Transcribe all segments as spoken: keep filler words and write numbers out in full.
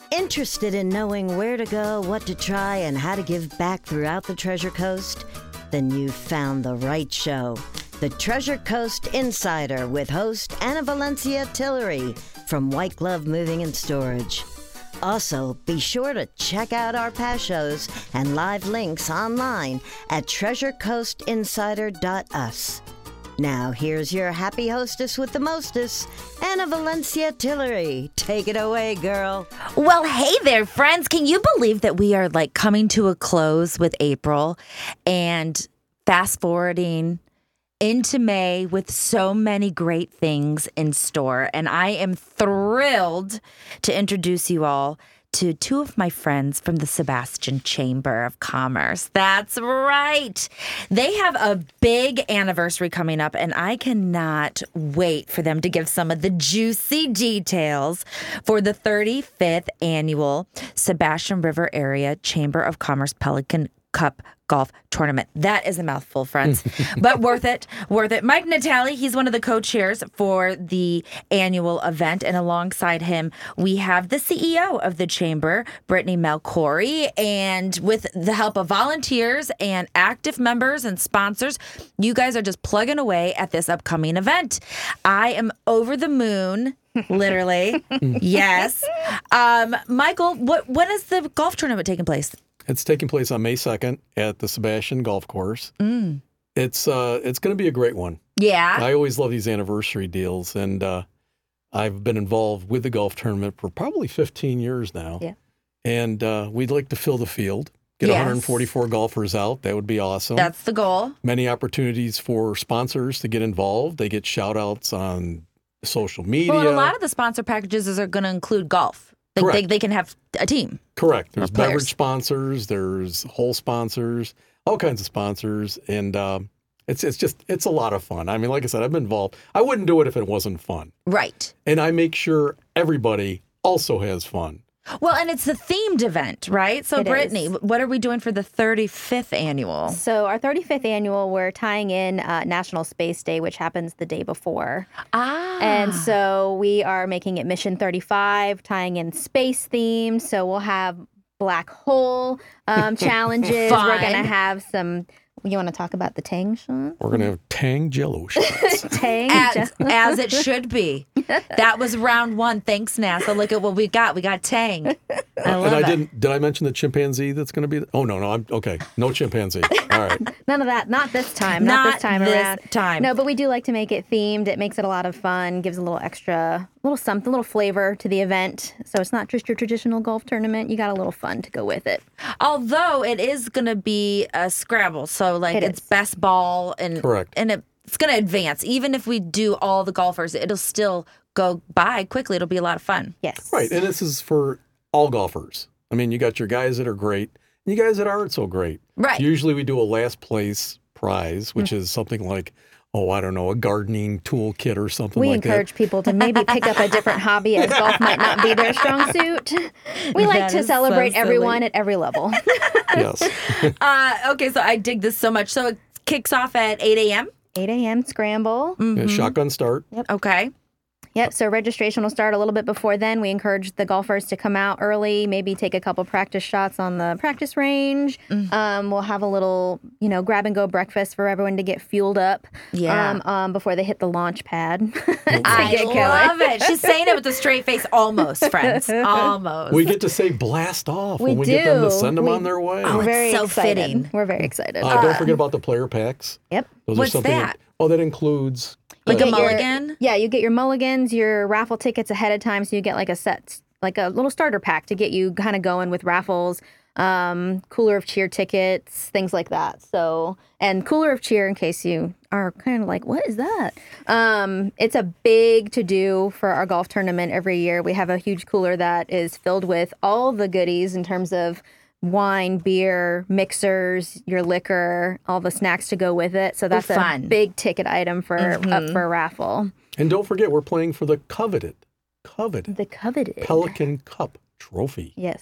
Interested in knowing where to go, what to try, and how to give back throughout the Treasure Coast? Then you've found the right show. The Treasure Coast Insider with host Anna Valencia Tillery from White Glove Moving and Storage. Also, be sure to check out our past shows and live links online at treasure coast insider dot u s. Now, here's your happy hostess with the mostess, Anna Valencia Tillery. Take it away, girl. Well, hey there, friends. Can you believe that we are like coming to a close with April and fast forwarding into May with so many great things in store? And I am thrilled to introduce you all to two of my friends from the Sebastian Chamber of Commerce. That's right. They have a big anniversary coming up, and I cannot wait for them to give some of the juicy details for the thirty-fifth annual Sebastian River Area Chamber of Commerce Pelican Cup Golf Tournament. That is a mouthful, friends, but worth it, worth it. Mike Natale, he's one of the co-chairs for the annual event, and alongside him, we have the C E O of the Chamber, Brittany Malcory, and with the help of volunteers and active members and sponsors, you guys are just plugging away at this upcoming event. I am over the moon. Literally. Yes. Um, Michael, what when is the golf tournament taking place? It's taking place on May second at the Sebastian Golf Course. Mm. It's uh, it's going to be a great one. Yeah. I always love these anniversary deals, and uh, I've been involved with the golf tournament for probably fifteen years now. Yeah. And uh, we'd like to fill the field, get Yes. one hundred forty-four golfers out. That would be awesome. That's the goal. Many opportunities for sponsors to get involved. They get shout-outs on social media. Well, and a lot of the sponsor packages are going to include golf. They, Correct. they, they can have a team. Correct. There's players. beverage sponsors, there's hole sponsors, all kinds of sponsors, and um, it's it's just it's a lot of fun. I mean, like I said, I've been involved. I wouldn't do it if it wasn't fun. Right. And I make sure everybody also has fun. Well, and it's a themed event, right? So, It Brittany, is. what are we doing for the thirty-fifth annual? So our thirty-fifth annual, we're tying in uh, National Space Day, which happens the day before. Ah. And so we are making it Mission thirty-five, tying in space themes. So we'll have black hole um, challenges. Fun. We're going to have some, you want to talk about the Tang shots? We're going to have Tang Jello shots. Tang. as, as it should be. That was round one. Thanks, NASA. Look at what we got. We got Tang. I love and I it. didn't, did I mention the chimpanzee that's going to be? Oh, no, no. I'm okay. No chimpanzee. All right. None of that. Not this time. Not, Not this time this around. time. No, but we do like to make it themed. It makes it a lot of fun. Gives a little extra, little something, a little flavor to the event. So it's not just your traditional golf tournament. You got a little fun to go with it. Although it is going to be a Scrabble. So, like, It it's is. best ball. and Correct. And it, it's going to advance. Even if we do all the golfers, it'll still go by quickly. It'll be a lot of fun. Yes. Right. And this is for all golfers. I mean, you got your guys that are great and you guys that aren't so great. Right. Usually we do a last place prize, which is something like, oh, I don't know, a gardening toolkit or something We like encourage people to maybe pick up a different hobby as golf might not be their strong suit. We like That to is so celebrate silly. everyone at every level. that. Yes. Uh, okay, so I dig this so much. So it kicks off at eight a.m.? eight a.m. scramble. Yeah, shotgun start. Okay. Yep. So registration will start a little bit before then. We encourage the golfers to come out early, maybe take a couple practice shots on the practice range. Mm. Um, we'll have a little, you know, grab and go breakfast for everyone to get fueled up. Yeah. Um, um, before they hit the launch pad. I get going. love it. She's saying it with a straight face. Almost, friends. Almost. We get to say blast off We when we get them to do. send them We- on their way. Oh, We're it's very so excited. fitting. We're very excited. Uh, don't forget about the player packs. Yep. Those What's are something that? oh, that includes Like You a get your- mulligan? yeah, you get your mulligans, your raffle tickets ahead of time, so you get like a set, like a little starter pack to get you kind of going with raffles, um, cooler of cheer tickets, things like that. So, and cooler of cheer, in case you are kind of like, what is that? Um, it's a big to do for our golf tournament every year. We have a huge cooler that is filled with all the goodies in terms of wine, beer, mixers, your liquor, all the snacks to go with it. So that's fun. a big ticket item for up for a raffle. And don't forget, we're playing for the coveted, coveted The coveted. Pelican Cup trophy. Yes.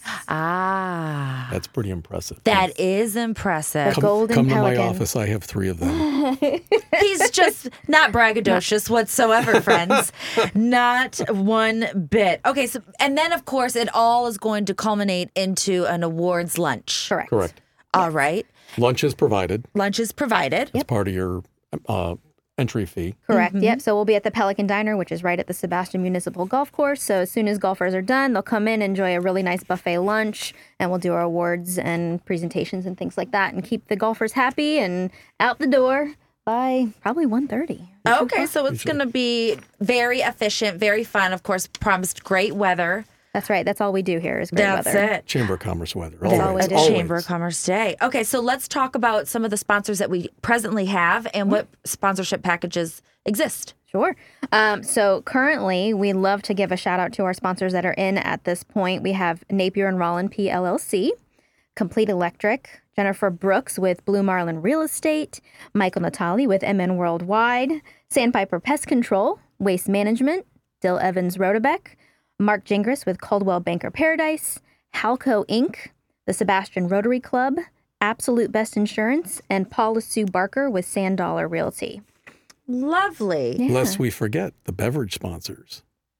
Ah, That's pretty impressive. that is impressive. The golden come pelican. to my office. I have three of them. He's just not braggadocious whatsoever, friends. Not one bit. Okay, so and then of course it all is going to culminate into an awards lunch. Correct. Correct. All right. Lunch is provided. Lunch is provided. It's part of your uh, entry fee. Correct. Yep. So we'll be at the Pelican Diner, which is right at the Sebastian Municipal Golf Course. So as soon as golfers are done, they'll come in, enjoy a really nice buffet lunch, and we'll do our awards and presentations and things like that, and keep the golfers happy and out the door by probably one thirty. Okay, so it's going to be very efficient, very fun. Of course, promised great weather. That's right. That's all we do here is great That's weather. it. Chamber of Commerce weather. all we Always. do. Always. Chamber of Commerce Day. Okay, so let's talk about some of the sponsors that we presently have and what sponsorship packages exist. Sure. Um, so currently, we love to give a shout out to our sponsors that are in at this point. We have Napier and Rollin P L L C, Complete Electric, Jennifer Brooks with Blue Marlin Real Estate, Michael Natali with M N Worldwide, Sandpiper Pest Control, Waste Management, Dill Evans Rodebeck, Mark Gingras with Caldwell Banker Paradise, Halco Incorporated, the Sebastian Rotary Club, Absolute Best Insurance, and Paula Sue Barker with Sand Dollar Realty. Lovely. Yeah. Lest we forget the beverage sponsors,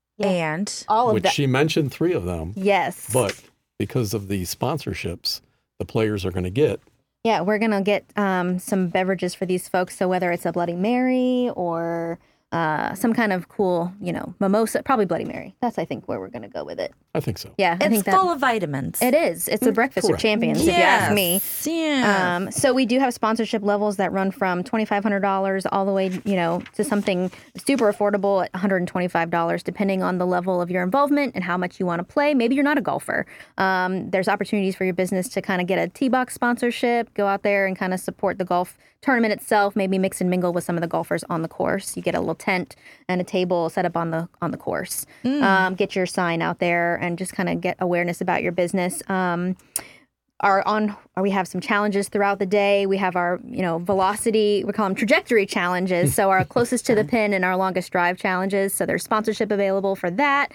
And All of which that. she mentioned three of them. Yes. But because of the sponsorships the players are going to get, Yeah, we're going to get um, some beverages for these folks. So whether it's a Bloody Mary or uh, some kind of cool, you know, mimosa, probably Bloody Mary. That's, I think, where we're going to go with it. I think so. Yeah, I it's think that full of vitamins. it is. It's a breakfast correct. of champions, if you ask me. Yes, Yeah. Um, so we do have sponsorship levels that run from twenty-five hundred dollars all the way, you know, to something super affordable at one hundred twenty-five dollars, depending on the level of your involvement and how much you want to play. Maybe you're not a golfer. Um, there's opportunities for your business to kind of get a T-Box sponsorship, go out there and kind of support the golf tournament itself, maybe mix and mingle with some of the golfers on the course. You get a little tent and a table set up on the on the course. Um, get your sign out there and just kind of get awareness about your business. Um, Our on we have some challenges throughout the day. We have our, you know, velocity, we call them trajectory challenges. So our closest to the pin and our longest drive challenges. So there's sponsorship available for that.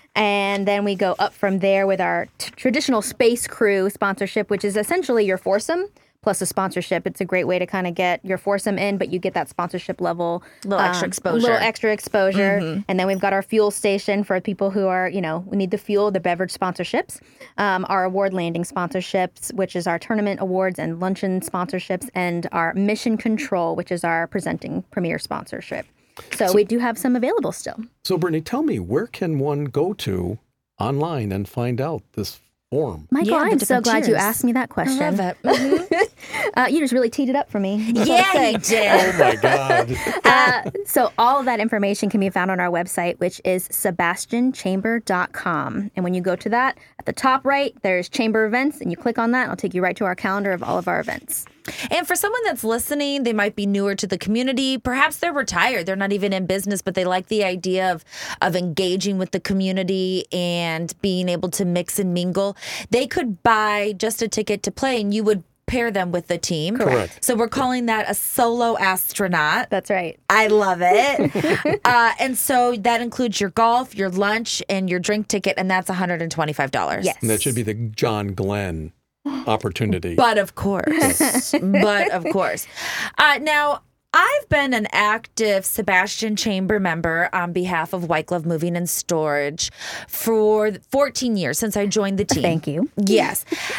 And then we go up from there with our t- traditional Space Crew sponsorship, which is essentially your foursome plus a sponsorship. It's a great way to kind of get your foursome in, but you get that sponsorship level. Little extra um, exposure. A little extra exposure. And then we've got our fuel station for people who are, you know, we need the fuel, the beverage sponsorships. Um, our award landing sponsorships, which is our tournament awards and luncheon sponsorships, and our mission control, which is our presenting premier sponsorship. So, we do have some available still. So, Brittany, tell me, where can one go to online and find out this form? Michael, Yeah, the I'm so different glad you tiers. asked me that I question. love it. Uh, you just really teed it up for me. That's what I Yeah, say. you Oh did. my God. Uh, so all of that information can be found on our website, which is sebastian chamber dot com. And when you go to that, at the top right, there's chamber events, and you click on that, and it'll take you right to our calendar of all of our events. And for someone that's listening, they might be newer to the community. Perhaps they're retired. They're not even in business, but they like the idea of of engaging with the community and being able to mix and mingle. They could buy just a ticket to play, and you would pair them with the team. Correct. So we're calling that a solo astronaut. That's right. I love it. uh, and so that includes your golf, your lunch, and your drink ticket, and that's one hundred twenty-five dollars. Yes. And that should be the John Glenn opportunity. But of course, but of course. Uh, now, I've been an active Sebastian Chamber member on behalf of White Glove Moving and Storage for fourteen years since I joined the team. Thank you. Yes.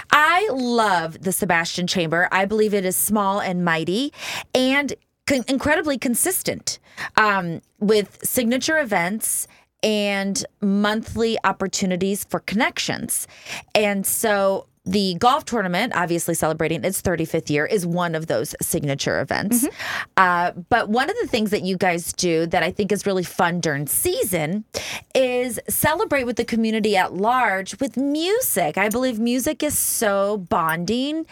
I love the Sebastian Chamber. I believe it is small and mighty and con- incredibly consistent um, with signature events and monthly opportunities for connections. And so the golf tournament, obviously celebrating its thirty-fifth year, is one of those signature events. Uh, but one of the things that you guys do that I think is really fun during season is celebrate with the community at large with music. I believe music is so bonding.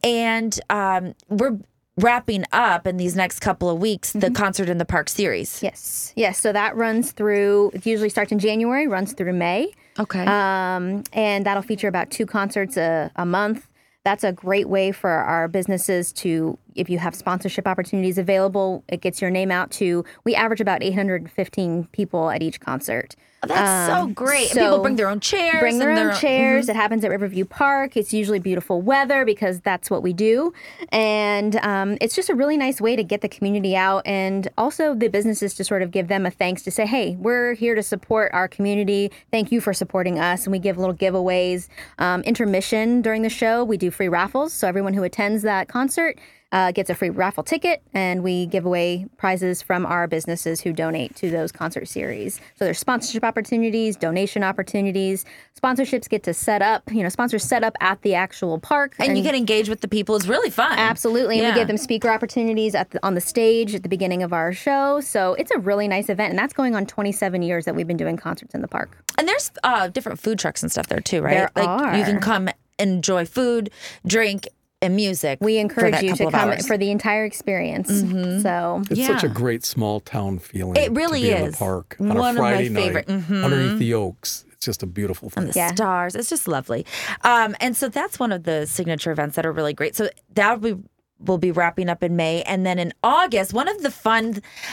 And um, we're wrapping up in these next couple of weeks the Concert in the Park series. Yes. Yes. So that runs through, it usually starts in January, runs through May. Okay. Um, and that'll feature about two concerts a, a month. That's a great way for our businesses to if you have sponsorship opportunities available, it gets your name out to, we average about eight hundred fifteen people at each concert. Oh, that's Um, so great. so and people bring their own chairs. Bring their and own chairs. It happens at Riverview Park. It's usually beautiful weather because that's what we do. And um, it's just a really nice way to get the community out, and also the businesses to sort of give them a thanks to say, hey, we're here to support our community. Thank you for supporting us. And we give little giveaways. Um, intermission during the show, we do free raffles. So everyone who attends that concert Uh, gets a free raffle ticket, and we give away prizes from our businesses who donate to those concert series. So there's sponsorship opportunities, donation opportunities. Sponsorships get to set up, you know, sponsors set up at the actual park. And, and you can engage with the people. It's really fun. Absolutely. And yeah. we give them speaker opportunities at the, on the stage at the beginning of our show. So it's a really nice event. And that's going on twenty-seven years that we've been doing concerts in the park. And there's uh, different food trucks and stuff there too, right? There like are. You can come enjoy food, drink, and music. We encourage for that you couple to of come hours. for the entire experience. Mm-hmm. So It's Yeah. such a great small town feeling. It really to be in is. the park on One a of my Friday night favorite- mhm. underneath the oaks. It's just a beautiful thing. and the Yeah. stars. It's just lovely. Um, and so that's one of the signature events that are really great. So that will be, will be wrapping up in May. And then in August, one of the fun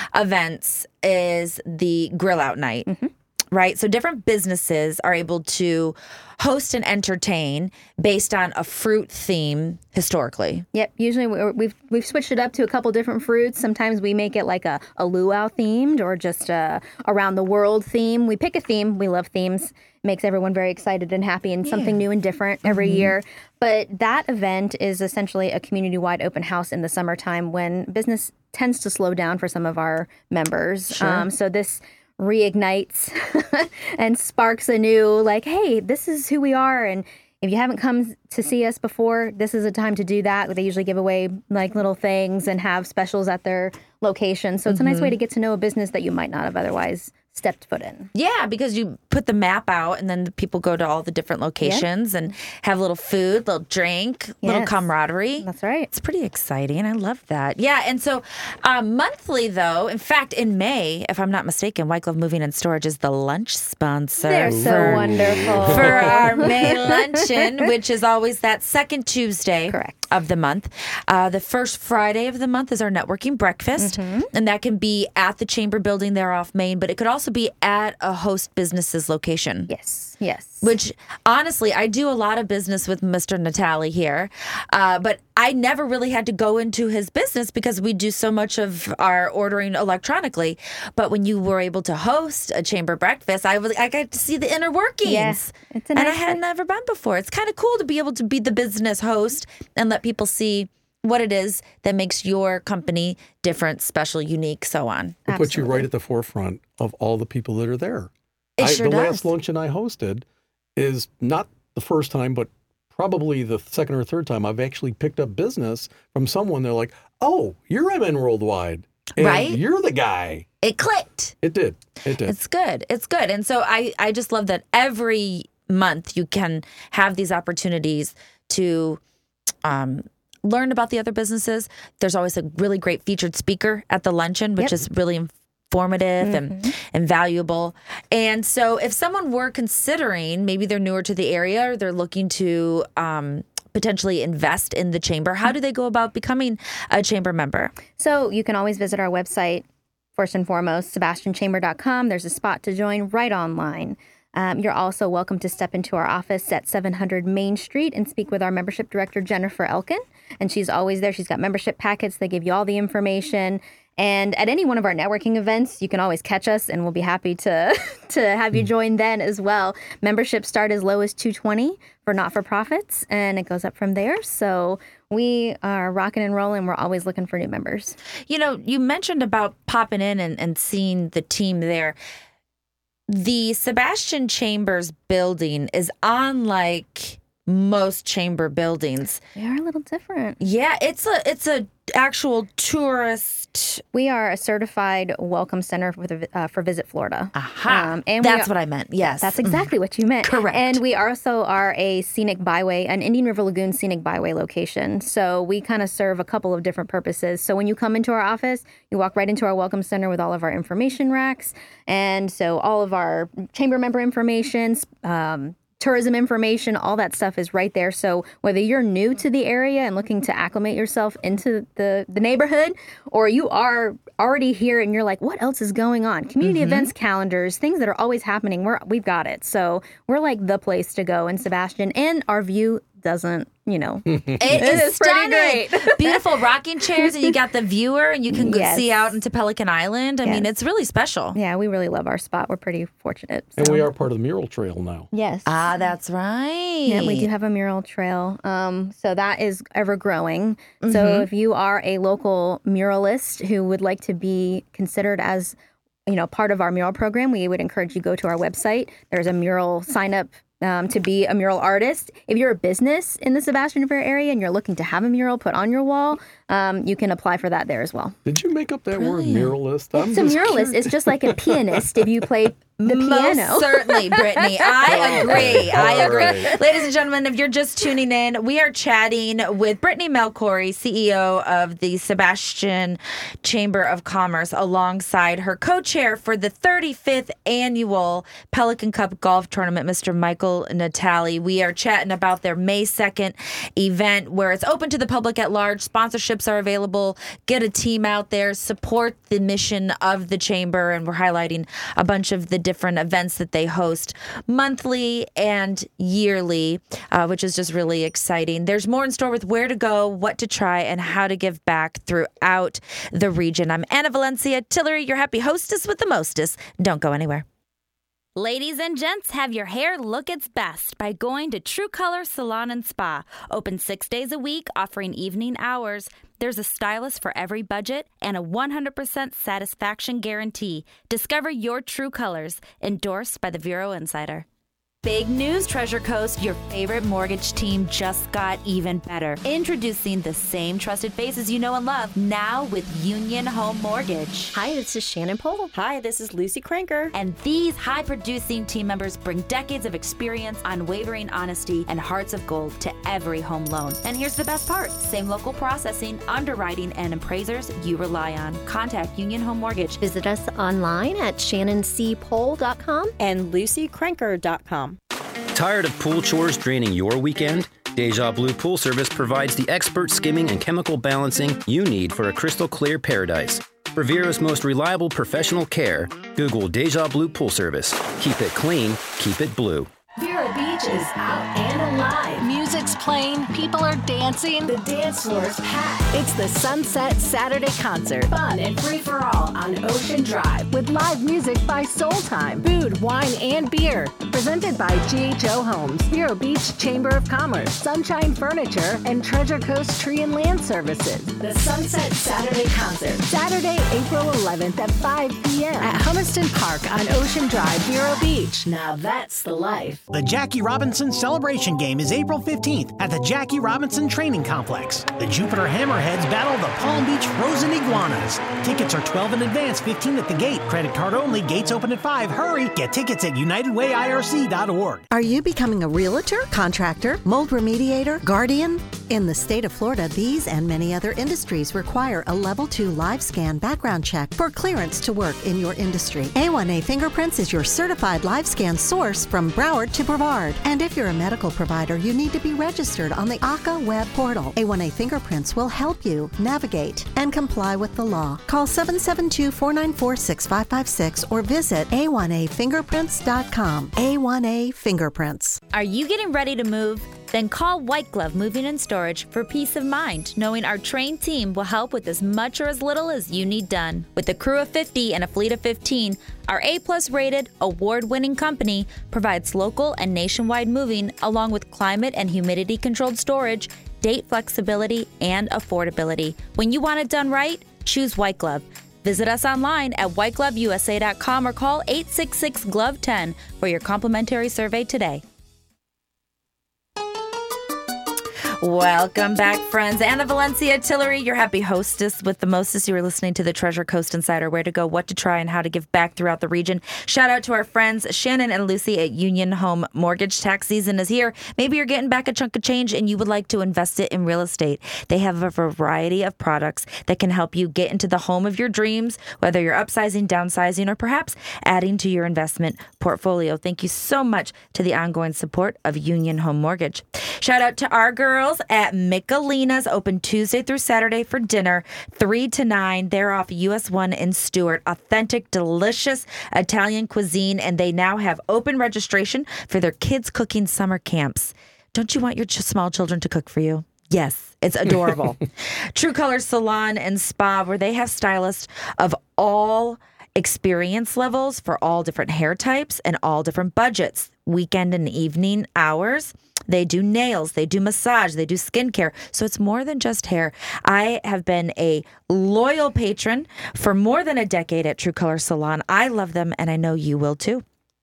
events is the Grill Out Night. Mm-hmm. Right? So different businesses are able to host and entertain based on a fruit theme historically. Yep. Usually we- we've we've switched it up to a couple different fruits. Sometimes we make it like a, a luau themed or just a around the world theme. We pick a theme. We love themes. Makes everyone very excited and happy and something new and different every year. But that event is essentially a community-wide open house in the summertime when business tends to slow down for some of our members. Sure. Um, so this reignites and sparks anew, like, hey, this is who we are. And if you haven't come to see us before, this is a time to do that. They usually give away like little things and have specials at their location. So it's a nice way to get to know a business that you might not have otherwise stepped foot in. Yeah, because you put the map out and then the people go to all the different locations and have a little food, little drink, little Yes. camaraderie. That's right. It's pretty exciting. I love that. Yeah, and so um, monthly, though, in fact, in May, if I'm not mistaken, White Glove Moving and Storage is the lunch sponsor. They're so for, wonderful. for our May luncheon, which is always that second Tuesday Correct. of the month. Uh, the first Friday of the month is our networking breakfast, Mm-hmm. and that can be at the Chamber Building there off Main, but it could also be at a host business's location. Yes. Yes. Which, honestly, I do a lot of business with Mister Natali here, uh, but I never really had to go into his business because we do so much of our ordering electronically. But when you were able to host a chamber breakfast, I was I got to see the inner workings. Yes, it's a and I nice had way. never been before. It's kind of cool to be able to be the business host and let people see what it is that makes your company different, special, unique, so on. It puts you right at the forefront of all the people that are there. It I, sure the does. last luncheon I hosted is not the first time, but probably the second or third time I've actually picked up business from someone. They're like, "Oh, you're M N Worldwide, and Right? You're the guy." It clicked. It did. It did. It's good. It's good. And so I, I just love that every month you can have these opportunities to um, learn about the other businesses. There's always a really great featured speaker at the luncheon, which Yep. is really informative and, and valuable. And so if someone were considering, maybe they're newer to the area or they're looking to um, potentially invest in the chamber, how do they go about becoming a chamber member? So you can always visit our website, first and foremost, sebastian chamber dot com. There's a spot to join right online. Um, you're also welcome to step into our office at seven hundred Main Street and speak with our membership director, Jennifer Elkin. And she's always there. She's got membership packets. They give you all the information. And at any one of our networking events, you can always catch us, and we'll be happy to to have you join then as well. Memberships start as low as two hundred twenty dollars for not-for-profits, and it goes up from there. So we are rocking and rolling. We're always looking for new members. You know, you mentioned about popping in and, and seeing the team there. The Sebastian Chambers building is unlike most chamber buildings. They are a little different. Yeah, it's a it's a actual tourist. We are a certified welcome center for the, uh, for Visit Florida. Aha, Um, and we that's are- what I meant. Yes, That's exactly what you meant. Correct. And we also are a scenic byway, an Indian River Lagoon scenic byway location. So we kind of serve a couple of different purposes. So when you come into our office, you walk right into our welcome center with all of our information racks. And so all of our chamber member information, um, tourism information, all that stuff is right there. So whether you're new to the area and looking to acclimate yourself into the, the neighborhood, or you are already here and you're like, what else is going on? Community mm-hmm. events, calendars, things that are always happening, we're, we've got it. So we're like the place to go in Sebastian, and our view doesn't, you know, it, it is is pretty great. Beautiful rocking chairs, and you got the viewer, and you can go Yes. see out into Pelican Island. I Yes. mean, it's really special. Yeah, we really love our spot. We're pretty fortunate. So. And we are part of the mural trail now. Yes. Ah, that's right. Yeah, we do have a mural trail. Um, so that is ever growing. Mm-hmm. So if you are a local muralist who would like to be considered as, you know, part of our mural program, we would encourage you to go to our website. There's a mural sign up um, to be a mural artist. If you're a business in the Sebastian River area and you're looking to have a mural put on your wall, um, you can apply for that there as well. Did you make up that word, muralist? I'm It's a just muralist. curious. It's just like a pianist if you play the Most piano. certainly, Brittany. I agree. I All agree. right. Ladies and gentlemen, if you're just tuning in, we are chatting with Brittany Melcory, C E O of the Sebastian Chamber of Commerce, alongside her co-chair for the thirty-fifth annual Pelican Cup Golf Tournament, Mister Michael Natali. We are chatting about their May second event, where it's open to the public at large. Sponsorships are available. Get a team out there, support the mission of the chamber, and we're highlighting a bunch of the different events that they host monthly and yearly, uh, which is just really exciting. There's more in store with where to go, what to try, and how to give back throughout the region. I'm Anna Valencia Tillery, your happy hostess with the mostest. Don't go anywhere. Ladies and gents, have your hair look its best by going to True Color Salon and Spa. Open six days a week, offering evening hours. There's a stylist for every budget and a one hundred percent satisfaction guarantee. Discover your true colors. Endorsed by the Vero Insider. Big news, Treasure Coast. Your favorite mortgage team just got even better. Introducing the same trusted faces you know and love, now with Union Home Mortgage. Hi, this is Shannon Pohl. Hi, this is Lucy Cranker. And these high-producing team members bring decades of experience, unwavering honesty, and hearts of gold to every home loan. And here's the best part. Same local processing, underwriting, and appraisers you rely on. Contact Union Home Mortgage. Visit us online at shannon c pohl dot com and lucy cranker dot com. Tired of pool chores draining your weekend? Deja Blue Pool Service provides the expert skimming and chemical balancing you need for a crystal clear paradise. For Vero's most reliable professional care, Google Deja Blue Pool Service. Keep it clean, keep it blue. Vero Beach is out and alive. Music's playing, people are dancing, the dance floor's packed. It's the Sunset Saturday Concert. Fun and free for all on Ocean Drive. With live music by Soul Time, food, wine, and beer. Presented by G H O Homes, Vero Beach Chamber of Commerce, Sunshine Furniture, and Treasure Coast Tree and Land Services. The Sunset Saturday Concert. Saturday, April eleventh at five p.m. at Humiston Park on Ocean Drive, Vero Beach. Now that's the life. The Jackie Robinson Celebration Game is April fifteenth at the Jackie Robinson Training Complex. The Jupiter Hammerheads battle the Palm Beach Frozen Iguanas. Tickets are twelve in advance, fifteen at the gate. Credit card only. Gates open at five. Hurry! Get tickets at united way I R C dot org. Are you becoming a realtor, contractor, mold remediator, guardian? In the state of Florida, these and many other industries require a level two live scan background check for clearance to work in your industry. A one A Fingerprints is your certified live scan source from Broward to Brevard. And if you're a medical provider, you need to be registered on the A C A web portal. A one A Fingerprints will help you navigate and comply with the law. Call seven seven two, four nine four, six five five six or visit A one A fingerprints dot com. A one A Fingerprints. Are you getting ready to move? Then call White Glove Moving and Storage for peace of mind, knowing our trained team will help with as much or as little as you need done. With a crew of fifty and a fleet of fifteen, our A-plus rated, award-winning company provides local and nationwide moving along with climate and humidity-controlled storage, date flexibility, and affordability. When you want it done right, choose White Glove. Visit us online at white glove u s a dot com or call eight six six, glove ten for your complimentary survey today. Welcome back, friends. Anna Valencia Tillery, your happy hostess with the mostest. You are listening to the Treasure Coast Insider, where to go, what to try, and how to give back throughout the region. Shout out to our friends Shannon and Lucy at Union Home Mortgage. Tax season is here. Maybe you're getting back a chunk of change and you would like to invest it in real estate. They have a variety of products that can help you get into the home of your dreams, whether you're upsizing, downsizing, or perhaps adding to your investment portfolio. Thank you so much to the ongoing support of Union Home Mortgage. Shout out to our girls at Michelina's, open Tuesday through Saturday for dinner, three to nine. They're off U S one in Stewart. Authentic, delicious Italian cuisine, and they now have open registration for their kids' cooking summer camps. Don't you want your ch- small children to cook for you? Yes, it's adorable. True Color Salon and Spa, where they have stylists of all experience levels for all different hair types and all different budgets, weekend and evening hours. They do nails, they do massage, they do skincare. So it's more than just hair. I have been a loyal patron for more than a decade at True Color Salon. I love them, and I know you will too.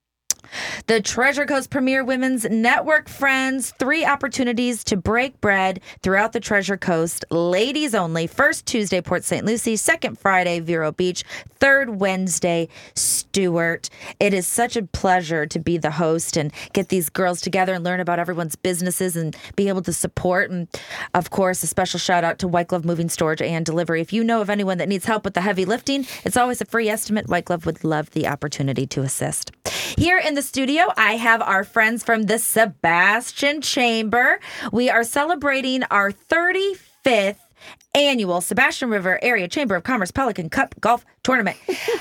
The Treasure Coast Premier Women's Network, friends. Three opportunities to break bread throughout the Treasure Coast. Ladies only. First Tuesday, Port Saint Lucie. Second Friday, Vero Beach. Third Wednesday, Stewart. It is such a pleasure to be the host and get these girls together and learn about everyone's businesses and be able to support. And, of course, a special shout out to White Glove Moving Storage and Delivery. If you know of anyone that needs help with the heavy lifting, it's always a free estimate. White Glove would love the opportunity to assist. Here in the studio, I have our friends from the Sebastian Chamber. We are celebrating our thirty-fifth annual Sebastian River Area Chamber of Commerce Pelican Cup Golf Tournament.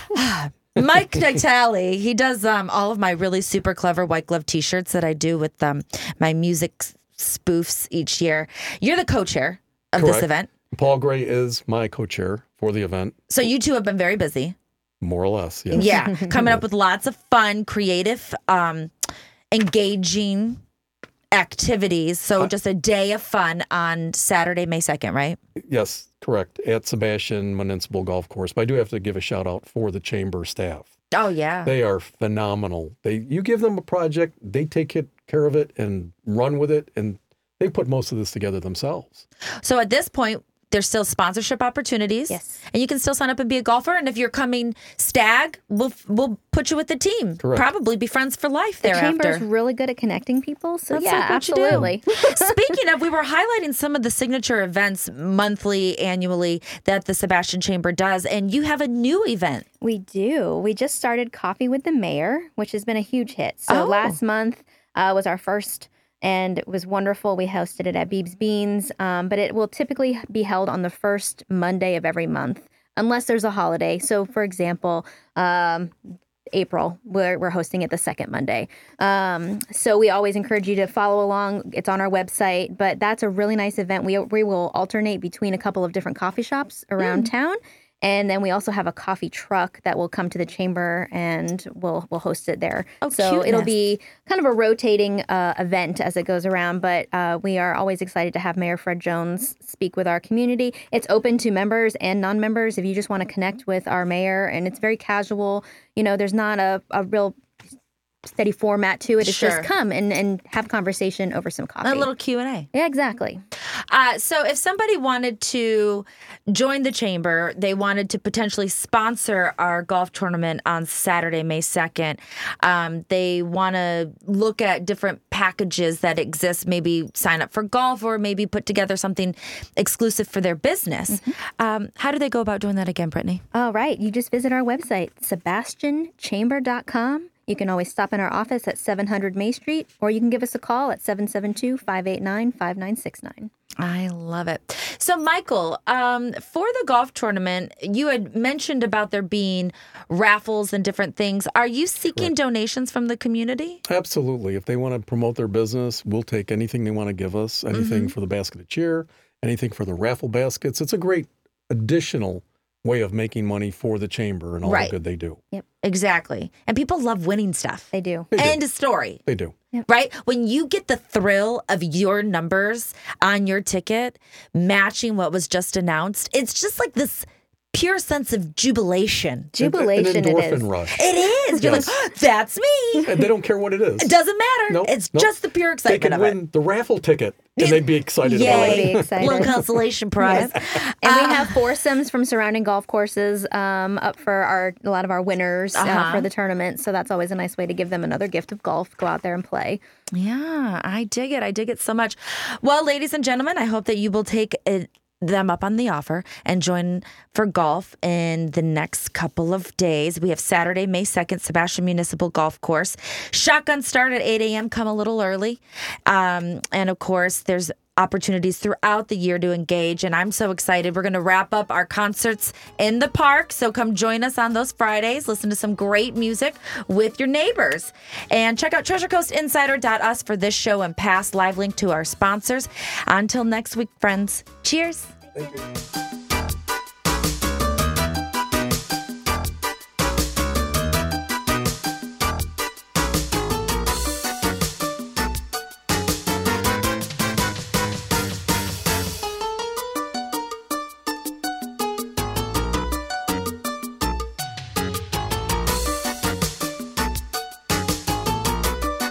Mike Natali, he does um, all of my really super clever White Glove t-shirts that I do with um, my music spoofs each year. You're the co-chair of Correct. This event. Paul Gray is my co-chair for the event. So you two have been very busy. More or less, yes. Yeah, coming up with lots of fun, creative, um, engaging activities. So just a day of fun on Saturday, May second, right? Yes, correct. At Sebastian Municipal Golf Course. But I do have to give a shout out for the chamber staff. Oh, yeah. They are phenomenal. They You give them a project, they take it, care of it and run with it, and they put most of this together themselves. So at this point, there's still sponsorship opportunities. Yes. And you can still sign up and be a golfer. And if you're coming stag, we'll we'll put you with the team. Correct. Probably be friends for life The thereafter. chamber's really good at connecting people. So That's yeah, like what you do. absolutely. Speaking of, we were highlighting some of the signature events monthly, annually that the Sebastian Chamber does. And you have a new event. We do. We just started Coffee with the Mayor, which has been a huge hit. So Oh. last month uh, was our first, and it was wonderful. We hosted it at Beeb's Beans, um, but it will typically be held on the first Monday of every month, unless there's a holiday. So, for example, um, April, we're, we're hosting it the second Monday. Um, so we always encourage you to follow along. It's on our website, but that's a really nice event. We, we will alternate between a couple of different coffee shops around town. And then we also have a coffee truck that will come to the chamber and we'll we'll host it there. Oh, so cuteness. it'll be kind of a rotating uh, event as it goes around. But uh, we are always excited to have Mayor Fred Jones speak with our community. It's open to members and non-members if you just want to connect with our mayor. And it's very casual. You know, there's not a, a real steady format to it. It's Sure. just come and, and have conversation over some coffee. A little Q and A. Yeah, exactly. Uh, so if somebody wanted to join the chamber, they wanted to potentially sponsor our golf tournament on Saturday, May second, um, they want to look at different packages that exist, maybe sign up for golf or maybe put together something exclusive for their business. Um, how do they go about doing that again, Brittany? All right. You just visit our website, sebastian chamber dot com. You can always stop in our office at seven hundred May Street, or you can give us a call at seven seven two, five eight nine, five nine six nine. I love it. So, Michael, um, for the golf tournament, you had mentioned about there being raffles and different things. Are you seeking Correct. donations from the community? Absolutely. If they want to promote their business, we'll take anything they want to give us, anything Mm-hmm. for the basket of cheer, anything for the raffle baskets. It's a great additional way of making money for the chamber and all Right. the good they do. Exactly. And people love winning stuff. They do. They do. End of story. They do. Right? When you get the thrill of your numbers on your ticket matching what was just announced, it's just like this pure sense of jubilation. Jubilation An it endorphin is. rush. It is. You're Yes. like, oh, that's me. And they don't care what it is. It doesn't matter. Nope, it's nope. just the pure They excitement could of win it. the raffle ticket, and they'd be excited Yay. about Be it. excited. Little consolation prize. And we Uh, have foursomes from surrounding golf courses um, up for our a lot of our winners uh, Uh-huh. for the tournament. So that's always a nice way to give them another gift of golf. Go out there and play. Yeah, I dig it. I dig it so much. Well, ladies and gentlemen, I hope that you will take it, them up on the offer and join for golf in the next couple of days. We have Saturday, May second, Sebastian Municipal Golf Course. Shotgun start at eight a.m. Come a little early. Um, and of course, there's opportunities throughout the year to engage. And I'm so excited. We're going to wrap up our concerts in the park. So come join us on those Fridays. Listen to some great music with your neighbors. And check out treasure coast insider dot u s for this show and past live link to our sponsors. Until next week, friends. Cheers. Thank you.